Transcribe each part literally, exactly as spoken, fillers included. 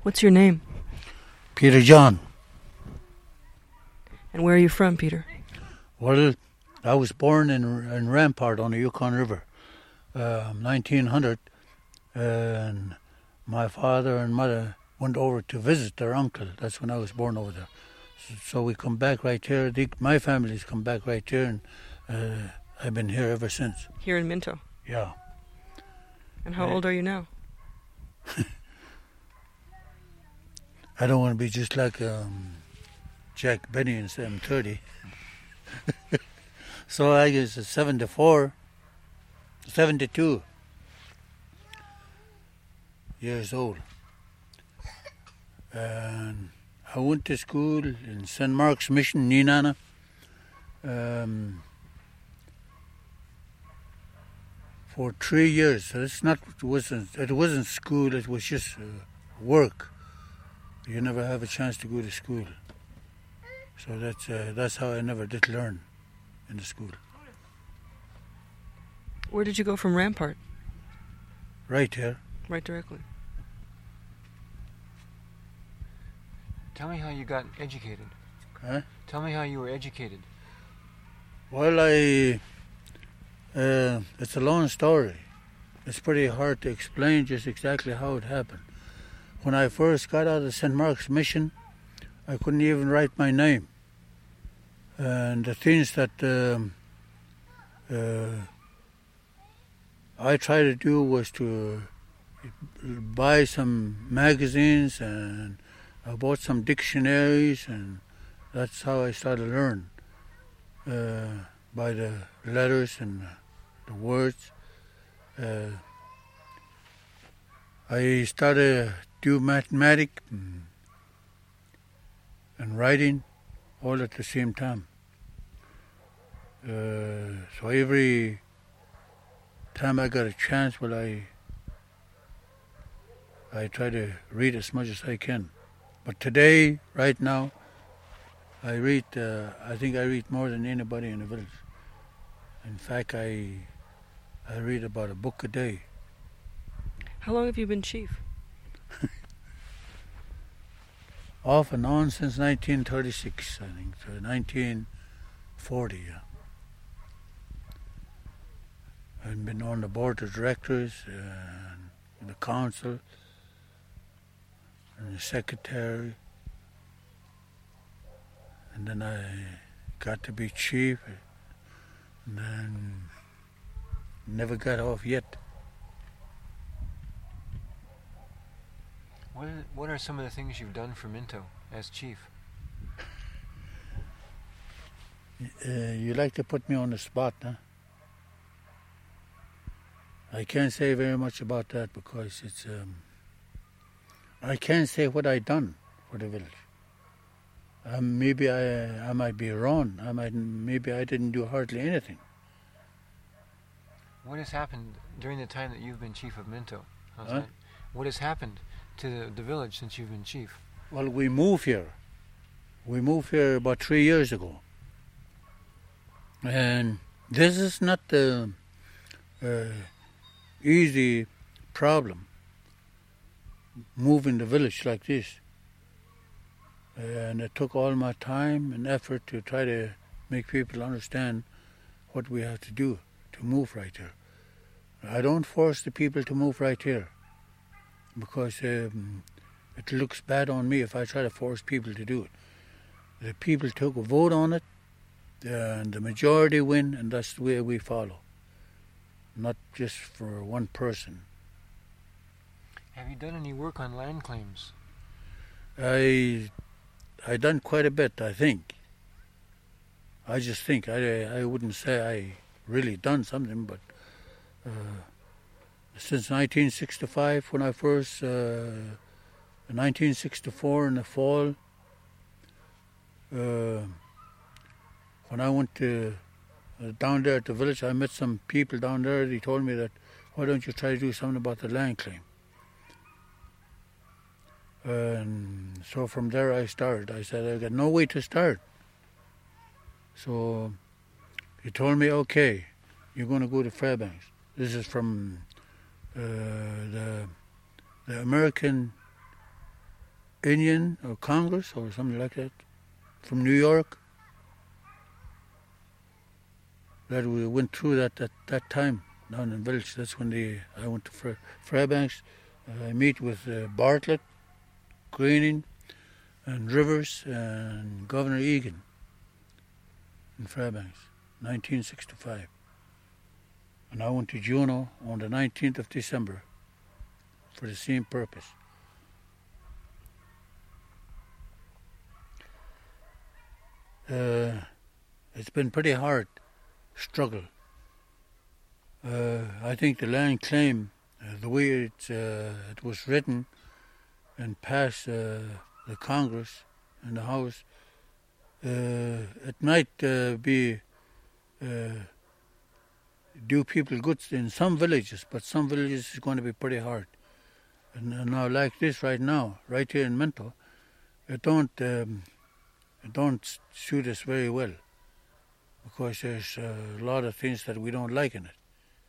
What's your name? Peter John. And where are you from, Peter? Well, I was born in in Rampart on the Yukon River, uh, nineteen hundred, and my father and mother went over to visit their uncle. That's when I was born over there. So, so we come back right here. The, my family's come back right here, and uh, I've been here ever since. Here in Minto? Yeah. And how uh, old are you now? I don't want to be just like um, Jack Benny and say I'm thirty. So I guess seventy-four, seventy-two years old. And I went to school in Saint Mark's Mission, Nenana. Um, for three years. So it's not, it wasn't, it wasn't school, it was just uh, work. You never have a chance to go to school. So that's uh, that's how I never did learn in the school. Where did you go from Rampart? Right here. Right directly. Tell me how you got educated. Huh? Tell me how you were educated. Well, I... Uh, it's a long story. It's pretty hard to explain just exactly how it happened. When I first got out of Saint Mark's Mission, I couldn't even write my name. And the things that um, uh, I tried to do was to buy some magazines, and I bought some dictionaries, and that's how I started to learn, uh, by the letters and the words. Uh, I started do mathematics and, and writing all at the same time. Uh, so every time I got a chance, well, I I try to read as much as I can. But today, right now, I read. Uh, I think I read more than anybody in the village. In fact, I I read about a book a day. How long have you been chief? Off and on since nineteen thirty-six, I think, so nineteen forty. Yeah. I've been on the board of directors, and the council, and the secretary, and then I got to be chief, and then never got off yet. What are, what are some of the things you've done for Minto as chief? Uh, you like to put me on the spot, huh? I can't say very much about that because it's... Um, I can't say what I done for the village. Um, maybe I I might be wrong. I might maybe I didn't do hardly anything. What has happened during the time that you've been chief of Minto? How's Huh? that? What has happened to the, the village since you've been chief? Well, we moved here. We moved here about three years ago. And this is not the uh, easy problem, moving the village like this. And it took all my time and effort to try to make people understand what we have to do to move right here. I don't force the people to move right here because um, it looks bad on me if I try to force people to do it. The people took a vote on it, and the majority win, and that's the way we follow. Not just for one person. Have you done any work on land claims? I I done quite a bit, I think. I just think. I I wouldn't say I really done something, but uh, since nineteen sixty-five, when I first, uh, nineteen sixty-four in the fall, uh, when I went to uh, down there at the village, I met some people down there. They told me that, why don't you try to do something about the land claim? And so from there I started. I said, I got no way to start. So he told me, okay, you're going to go to Fairbanks. This is from uh, the, the American Indian or Congress or something like that from New York that we went through that at that time down in the village. That's when the I went to Fra- Fairbanks. Uh, I meet with uh, Bartlett, Greening, and Rivers, and Governor Egan in Fairbanks, nineteen sixty-five. And I went to Juneau on the nineteenth of December for the same purpose. Uh, it's been pretty hard struggle. Uh, I think the land claim, uh, the way it, uh, it was written and passed uh, the Congress and the House, uh, it might uh, be uh, do people good in some villages, but some villages is going to be pretty hard. And, and now, like this right now, right here in Minto, it don't um, it don't suit us very well because there's uh, a lot of things that we don't like in it.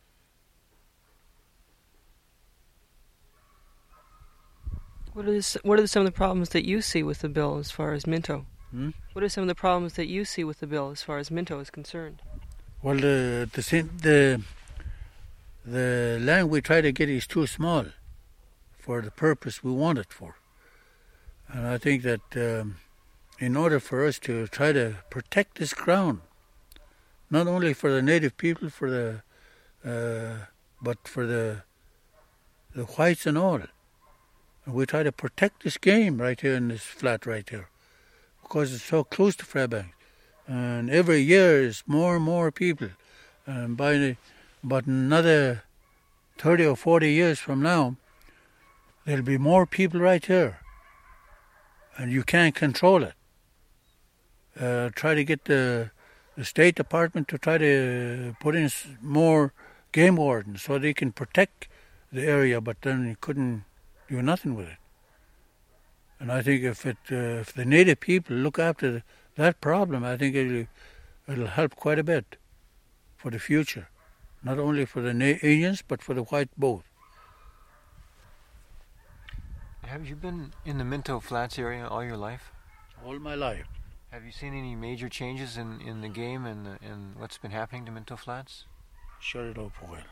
What are, the, what are some of the problems that you see with the bill as far as Minto? Hmm? What are some of the problems that you see with the bill as far as Minto is concerned? Well, the the same, the the land we try to get is too small for the purpose we want it for, and I think that um, in order for us to try to protect this ground, not only for the native people, for the uh, but for the the whites and all, and we try to protect this game right here in this flat right here, because it's so close to Fairbanks. And every year is more and more people. And by the, but another thirty or forty years from now, there'll be more people right here. And you can't control it. Uh, try to get the, the State Department to try to put in more game wardens so they can protect the area, but then you couldn't do nothing with it. And I think if it uh, if the native people look after the, that problem, I think it'll, it'll help quite a bit for the future. Not only for the na- Indians, but for the white both. Have you been in the Minto Flats area all your life? All my life. Have you seen any major changes in, in the game and, the, and what's been happening to Minto Flats? Shut it up a while.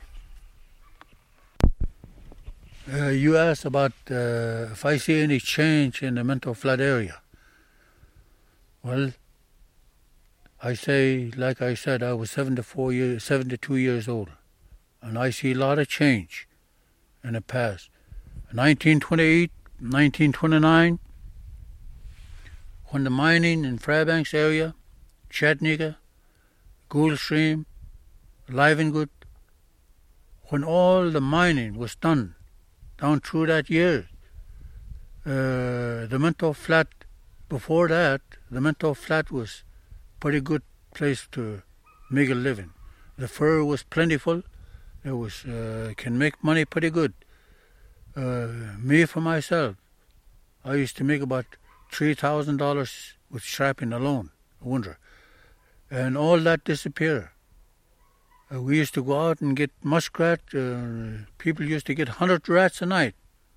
Uh, you asked about uh, if I see any change in the Minto Flat area. Well, I say, like I said, I was seventy-four years, seventy-two years old, and I see a lot of change in the past. nineteen twenty-eight, nineteen twenty-nine, when the mining in Fairbanks area, Chattanooga, Gulfstream, Livengood, when all the mining was done down through that year, uh, the Minto Flat, before that, the Minto Flat was a pretty good place to make a living. The fur was plentiful. It was uh, can make money pretty good. Uh, me, for myself, I used to make about three thousand dollars with strapping alone, a winter. And all that disappeared. Uh, we used to go out and get muskrat. Uh, people used to get one hundred rats a night.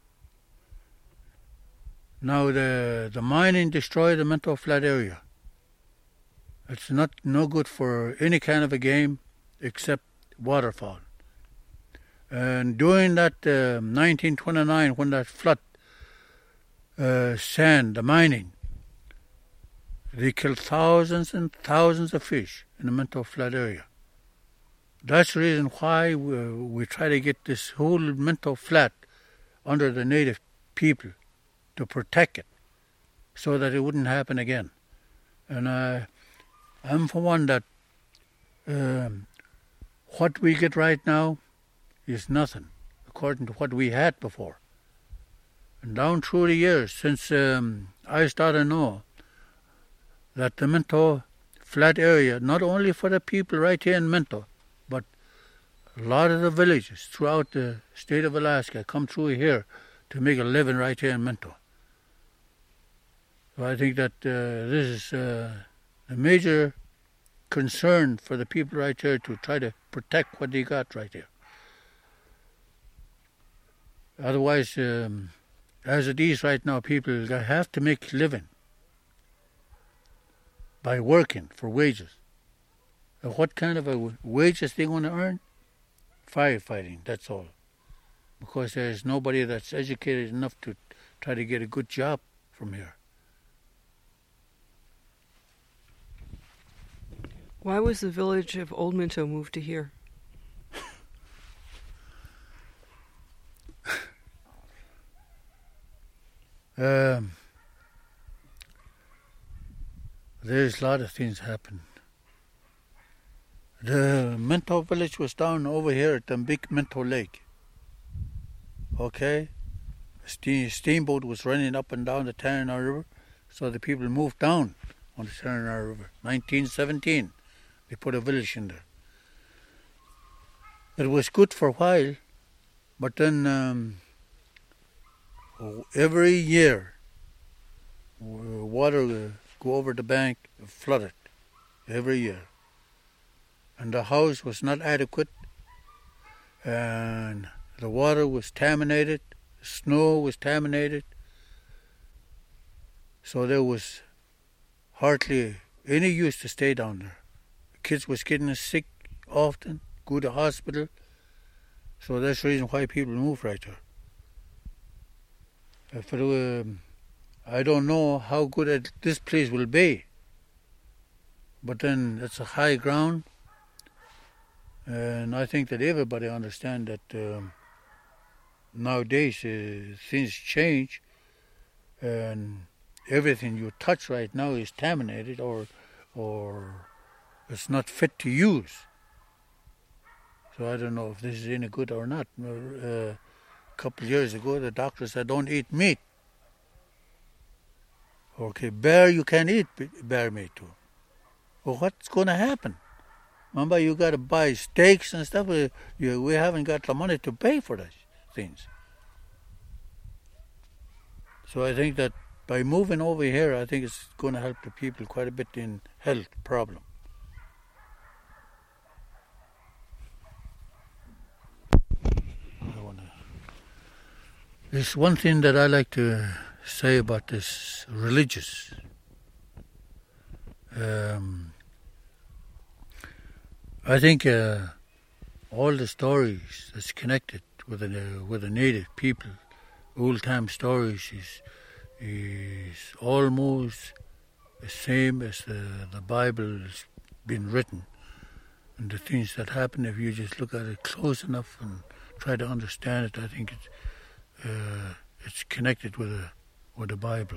Now the the mining destroyed the Minto Flat area. It's not no good for any kind of a game except waterfowl. And during that uh, nineteen twenty-nine, when that flood, uh, sand, the mining, they killed thousands and thousands of fish in the Minto Flat area. That's the reason why we, we try to get this whole Minto Flat under the native people to protect it so that it wouldn't happen again. And I, I'm for one that um, what we get right now is nothing according to what we had before. And down through the years, since um, I started to know that the Minto Flat area, not only for the people right here in Minto, but a lot of the villages throughout the state of Alaska come through here to make a living right here in Minto. So I think that uh, this is uh, a major concern for the people right here to try to protect what they got right here. Otherwise, um, as it is right now, people have to make a living by working for wages. And what kind of a wages they going to earn? Firefighting, that's all. Because there's nobody that's educated enough to try to get a good job from here. Why was the village of Old Minto moved to here? um, there's a lot of things happened. The Minto village was down over here at the big Minto Lake. Okay? Steam, steamboat was running up and down the Tanana River, so the people moved down on the Tanana River. nineteen seventeen, they put a village in there. It was good for a while, but then um, every year water would go over the bank, flood it, every year. And the house was not adequate, and the water was contaminated, the snow was contaminated, so there was hardly any use to stay down there. The kids was getting sick often, go to hospital, so that's the reason why people move right there. If it were, I don't know how good it, this place will be, but then it's a high ground, and I think that everybody understands that um, nowadays uh, things change, and everything you touch right now is contaminated or or it's not fit to use. So I don't know if this is any good or not. Uh, a couple of years ago, the doctor said, don't eat meat. Okay, bear, you can eat bear meat too. Well, what's going to happen? Remember, you got to buy steaks and stuff. We, you, we haven't got the money to pay for those things. So I think that by moving over here, I think it's going to help the people quite a bit in health problem. I wanna... There's one thing that I like to say about this religious. Um, I think uh, all the stories that's connected with the uh, with the native people, old time stories, is is almost the same as the the Bible has been written, and the things that happen. If you just look at it close enough and try to understand it, I think it's uh, it's connected with the with the Bible.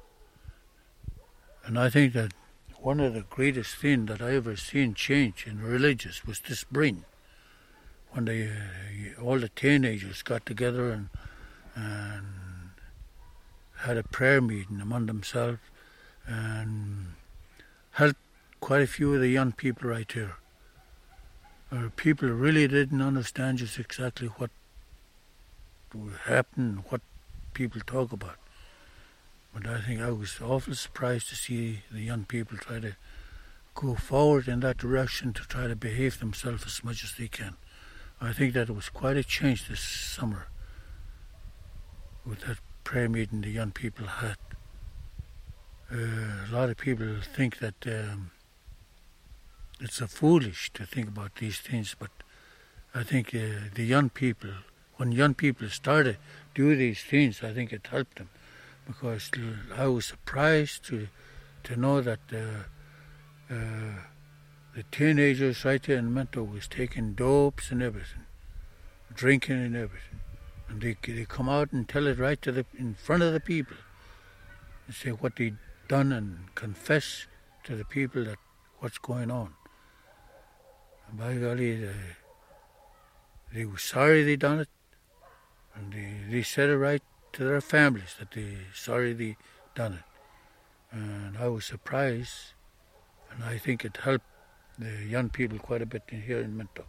And I think that one of the greatest things that I ever seen change in religious was this spring, when they, uh, all the teenagers got together and, and had a prayer meeting among themselves and helped quite a few of the young people right here. Uh, people really didn't understand just exactly what would happen, what people talk about. But I think I was awful surprised to see the young people try to go forward in that direction to try to behave themselves as much as they can. I think that it was quite a change this summer with that prayer meeting the young people had. Uh, a lot of people think that um, it's a foolish to think about these things, but I think uh, the young people, when young people started do these things, I think it helped them. Because I was surprised to to know that uh, uh, the teenagers right there in Minto was taking dopes and everything, drinking and everything, and they they come out and tell it right to the in front of the people, and say what they done and confess to the people that what's going on. And by golly, they, they were sorry they done it, and they they said it right to their families that they sorry they done it. And I was surprised, and I think it helped the young people quite a bit in here in Minto.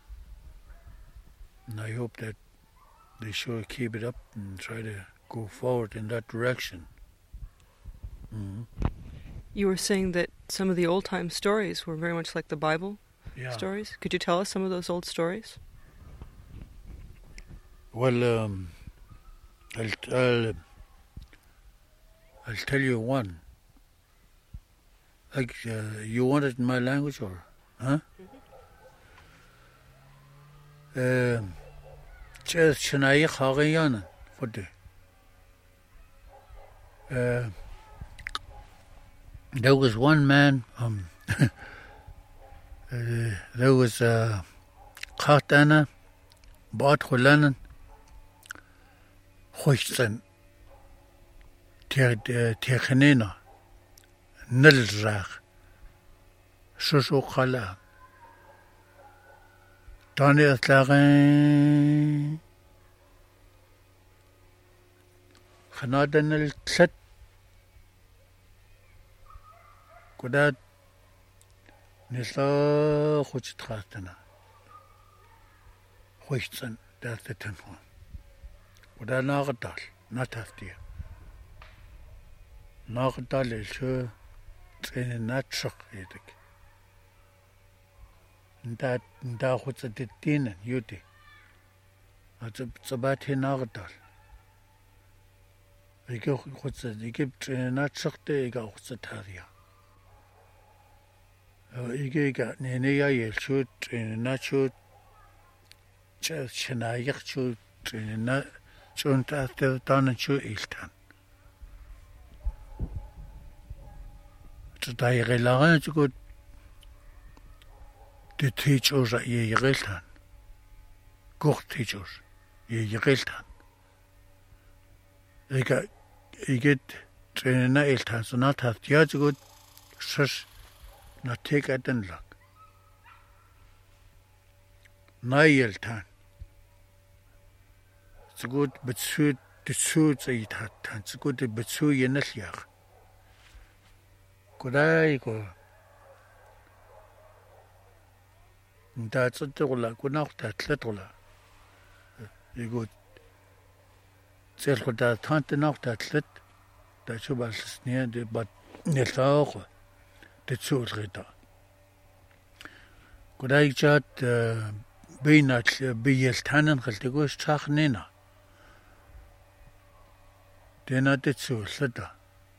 And I hope that they sure keep it up and try to go forward in that direction. Mm-hmm. You were saying that some of the old-time stories were very much like the Bible yeah. stories. Could you tell us some of those old stories? Well, um, I'll, I'll, I'll tell you one. Like, uh, you want it in my language or, huh? Um, just Chennai Hagayan, what the? Uh, there was one man, um, uh, there was a Khatana, Bad Hulanan, Hoysen, Tekhanina, Nilzach, Shushu Khala, Tony Atlagan, Hanadan Tlet, Kudat Nisa Huchitratana, Hoysen, that's the tenth one. Kudat Nagadal, not after. Nagadal is sure. In that shock, edik. That that what's a detin and yuti. It's about hin nagadal. I go what's a I give in that shock day go what's a taria. I get nenia yel shoot in that shoot. Chennai shoot in that shoot after done and shoot iltan. Så der er relevant så godt det teachers er i reltan. Godt teachers i reltan. Jeg jeg træner eltan så not haft jeg så godt så når take den lag. Nej eltan. Så godt betyder det så i hat så godt det betyder jenelsjær. Kuday ko. That's it tola kunak tatletula. Igo tsel khoda tante nak tatlet. Da chubal snie de bat neltaog. De tsulrita. Kuday chat beinat biyeltanen khaltigo chakhnina. Dena de tsulta.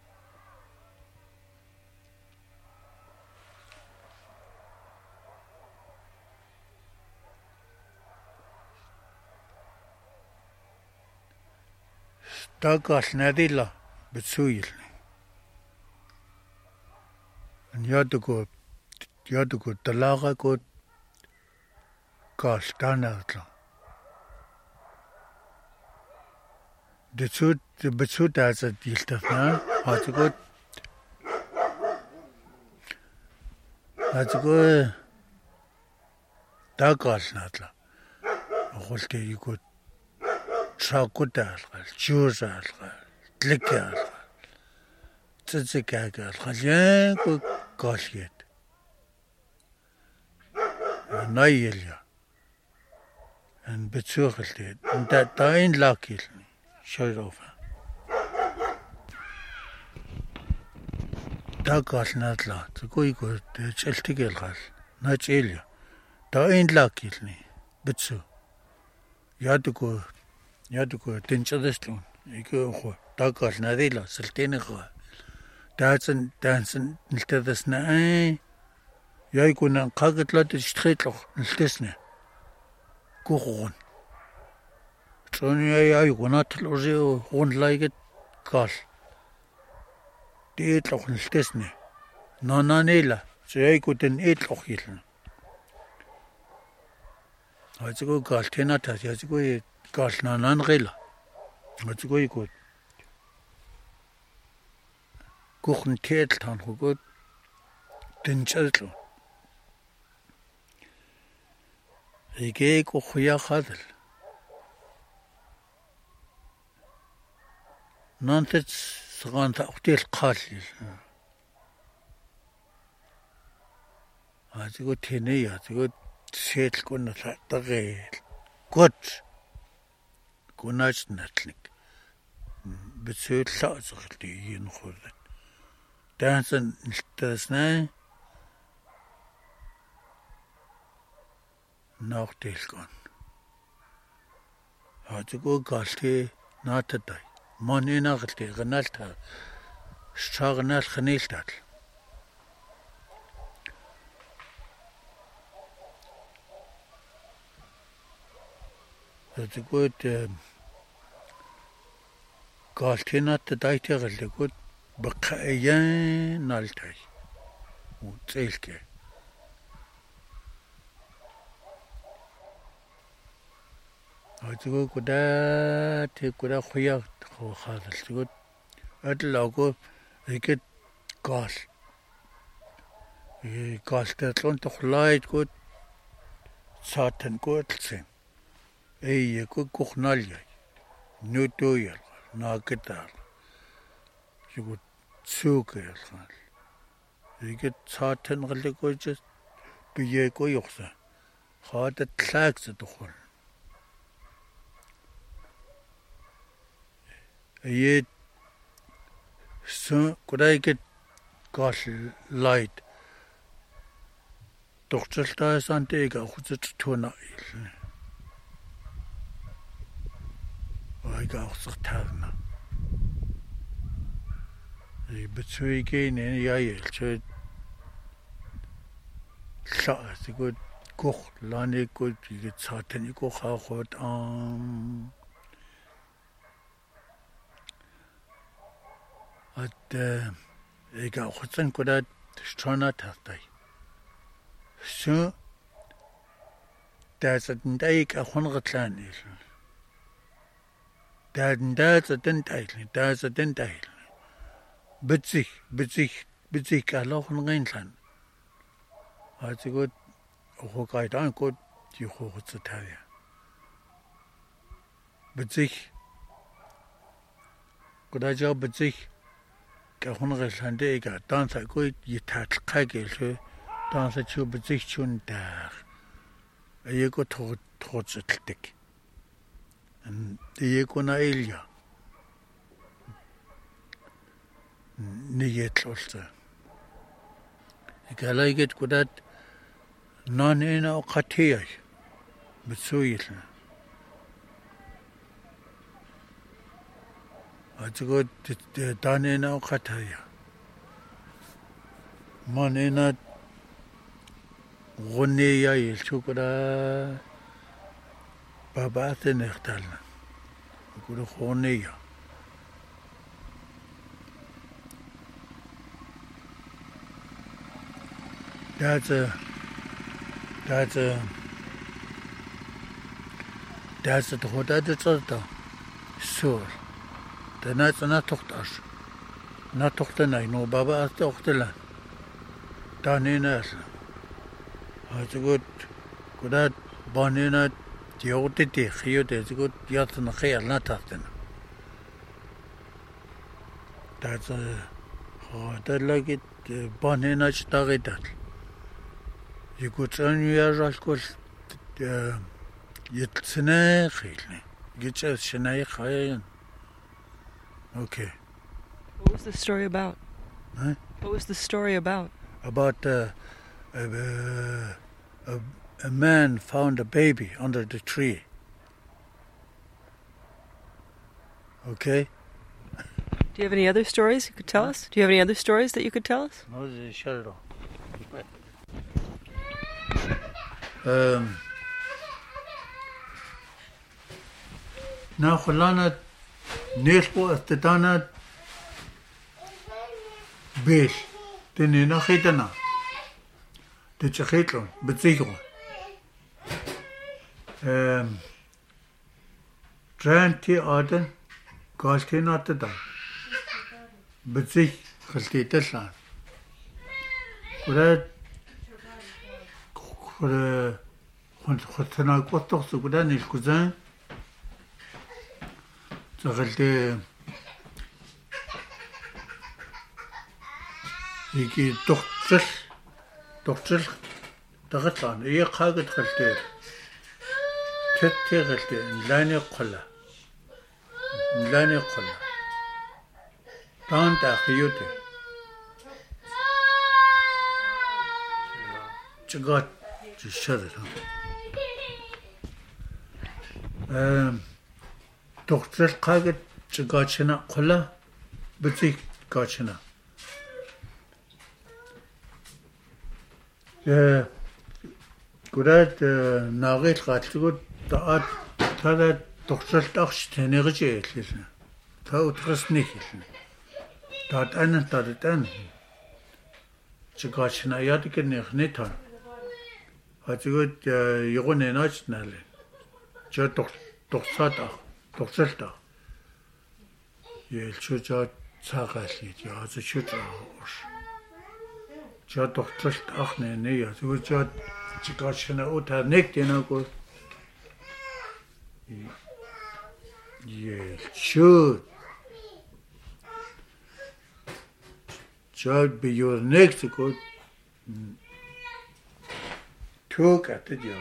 Takas nadilla betsuil. En yadugo yadugo talaga go kastanatla. De tsut de betsut as a diltafna hatugo hatugo takas natla. Holte yugo Chakudalgal, Juzalgal, Tlikalgal, Tzikagal, Yanko Goshet, Nailia, and Betsurgel, and that dying lucky, showed over. Dagas Natla, the Goigo, the Cheltigal, not Elia, dying lucky, Betsu. You had to go. Я такой тенчадестун. Ико такал надила салтенего. Дацен дансен нэлтэдэснэ. Я икунан кагатлат штрэтлох нэлтэснэ. Кухун. Чоня я икунат уже онлайгет кал. Дээтлох нэлтэснэ. Нонанела. Я икутен этлох хилнэ. Ацго галтената язго Galna nanrela. What's going good? Kuchen Keteltan, who good? Den Chelto. I gave Kuya Hadel. Nantets Ranta Hotel Kali. I go Tene, I go Set Gunna the rail. Good. Kunach Natlik. Between lots of the in Hood. Dancing Thursday. Noch till gone. Had to go Galti, naatatai. Mon inagti ganalta. Stragnal geniltat. Dat goed galtinat daitegal goed baqayan naltai. Utselke. 아주 그다 대구라 호야 호하들 그 어들하고 이렇게 갈. 이 갈때 론도 흘라이트 그 사탄 거틀생. 에이 그 고χν알이야. 뉴토야. 나겠다. 이거 추게야. 이게 사탄 걸리고 이제 비예고 역사. 하다 tlag스도 홀. 예, 서 그다이게 갈 라이트 독철다산테가 후즈 투나 아이가 없었다나 이 between 야예 저 사스고 고 라네고 이게 사탄이고 하고 음 at ik ga goed zijn dat strana tastai so dat het niet ik gewoon getlaan is dat dat het niet eigenlijk dat het niet eigenlijk bezig bezig bezig Allah geen zijn als ik goed hoe ga je dan goed die goed te tellen bezig goed dat bezig gewoon gesande ik dan zou goed je taal kijken dan zou je bezig doen daar je goed tot tot het dik en je kon naar Elia niet het losse ik gelijk het goed dat non in een kwartier met zoiets 아주 다네나 같아요. 만에나 원내야 일초거라 바바한테 넥달나 그리고 혼내야 that's a that's a that's a that's a so Daarnaast na tochtas. Na tochten nee, no baba as tochtela. Danina. Het goed. Goed banina diote te geo het goed jat na geel na tochten. Dat oh dat lag het banina staget dat. Je goed aan je as kos je tsne geel. Gitsa snai khayen. Okay. What was the story about? Huh? What was the story about? About uh, a, a, a man found a baby under the tree. Okay? Do you have any other stories you could tell huh? us? Do you have any other stories that you could tell us? No, shut it off. Um, now, Kholana Nespo Astetana Besh, the Nina Hitana, the Chahitlo, Betsigo. Um, Tranti Aden, Goshkin at the dam. Betsig, Hastiteslan. Could I Hotana Kotok, so good an cousin? Zagelte ik dochter dochter dagatlan e qagat qalte tette qalte lane qalla lane qalla tanta khiyute chagat shada um тухцэл қагет чигачна қола бицик гачна э гурад нагыл гатлгууд таад таад тухцэлт ахш тэнэгж яллаа та утгасны хэлнэ таад анан таад ан чигачна ядгэнэх нэтан хажууд югоны наачнале 저 독, 독사다, 독설다. 예, 저저 차가시, 저 저저 저 독설다, 네, 네, 저 저 지가시나 오타 넥되나고. 예, 저 저 비요 넥스고 투 같은데요.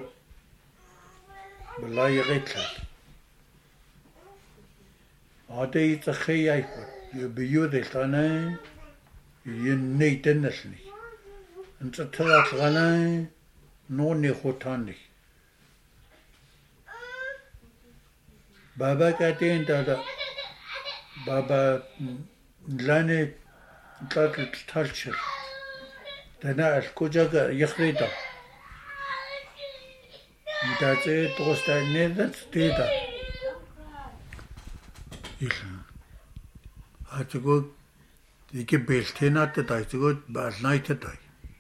بالله يغيتلك عادي تخيل يبيود القناة ينيت النسلي انت ترى القناة نوني خوتاني بابا كاتين تادا بابا لاني تلات تالشر تنا الكوجا يخريدا 다제 도스타네다 스테다 일은 아주고 이게 벨테나트 다이고 발나이트다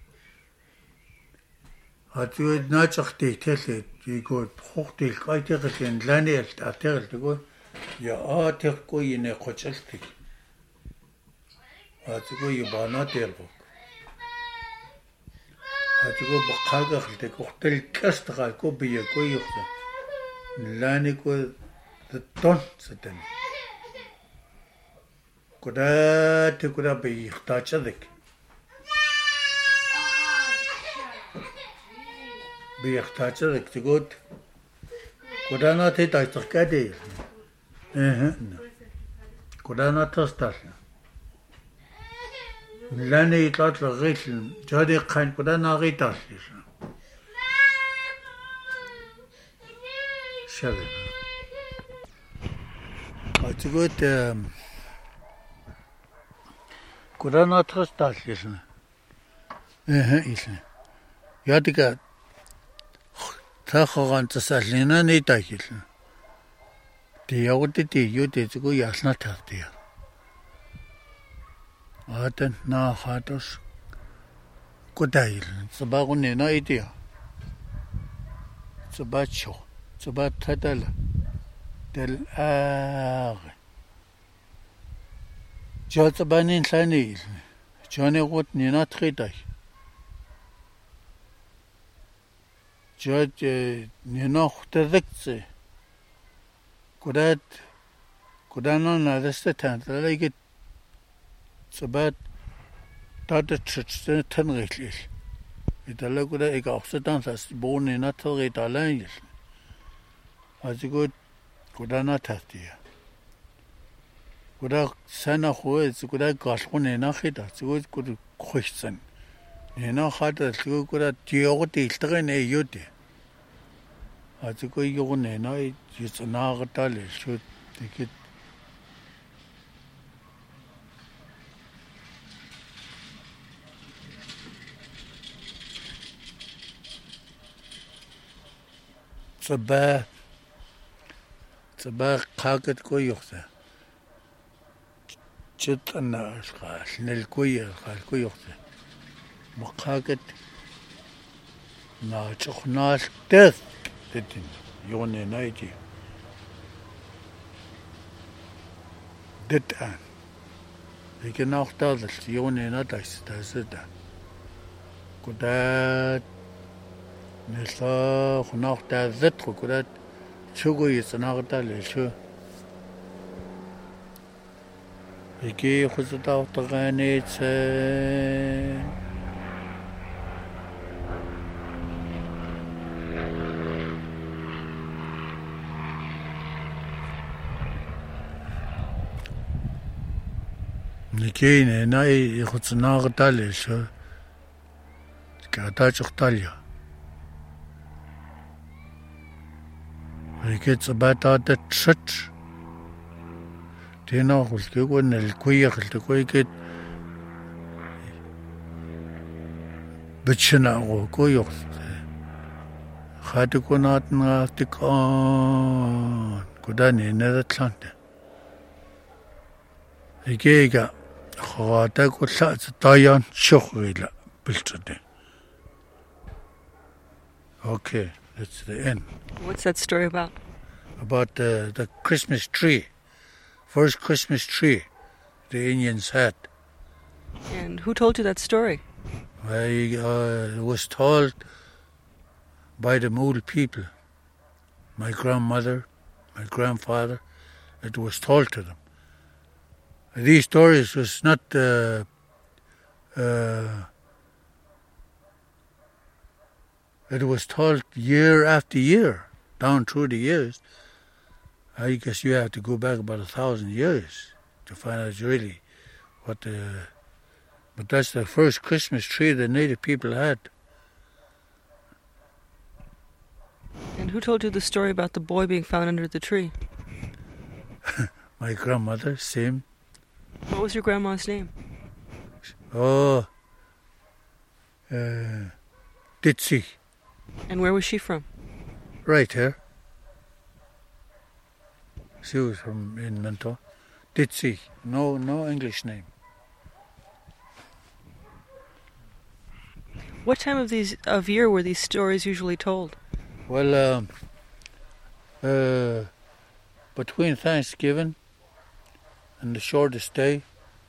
아주 나적대 텔레 이거 혹될 가이테가 란엘 아테르고 야 아테고 이네 고철티 아주고 이바나 테르고 아주고 bakhaga khlte hotel kast ga ko biye ko yoxta lani ko ton seten koda te koda bi xtachadik bi xtachadik tigot koda na te ta tsakade eh koda na tostar لاني طلعت لغيت جادي قان كدا ناغيت اصلي شغل اتقول كدا ناترست اصلي اه ايش يادك تاخوغان تسالينا نيتاكيل دي يودي دي يودي تقول ياسنا تارديا 아든 나 하도스 고다일 스바고네 나이디야 스바초 스바타달 델아 저스바닌 산이 전에 곧 니나 트레다이 저제 니나 호테득스 고다 고다나 나데스타 탄달이게 سبات تاد تشتن تنغيل إذا لا كده إيك أحسن تاس بوني ناتلغي تالين هذا كود كده ناتاتيا كده سنة خوي كده قاشقون هنا خيدا كود كده خوشسن هنا خاطر كده تيوغ تيلتغين أيودي هذا كده يوغن هنا يصنع قتالي شو تكيد صباح صباح قاقد كويخته جت أنا أشقال نلكوي أشقال كويخته مقاقد ناچخ ناش تث تدين يوني نايجي دت أن لكن ناختار يوني ناتايس تاسدا كدات نسا خناخ تازت خكرات شو يصنعتا لشو يكي خزتا تغانيت نكين ناي يخصناغتا لشو كاتا چختاليا Rikets about the church. Tino hulkigun el kuya hulkikit bitchina go kuyo. Khatikunat na tikon kudani neratlante. Igega khata kulla tayan shokhila biltade. Okay, that's the end. What's that story about? About uh, the Christmas tree. First Christmas tree the Indians had. And who told you that story? I uh, was told by the Mool people, my grandmother, my grandfather, it was told to them. These stories was not uh, uh, it was told year after year, down through the years. I guess you have to go back about a thousand years to find out really what the... But that's the first Christmas tree the native people had. And who told you the story about the boy being found under the tree? My grandmother, same. What was your grandma's name? Oh, uh, Ditsi. And where was she from? Right here. She was from in Minto. Ditsi. No, no English name. What time of these of year were these stories usually told? Well, um, uh, between Thanksgiving and the shortest day,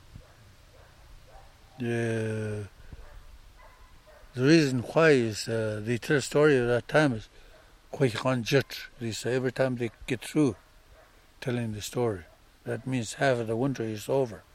the the reason why is uh, they tell a story at that time is quite conjut. They say every time they get through telling the story, that means half of the winter is over.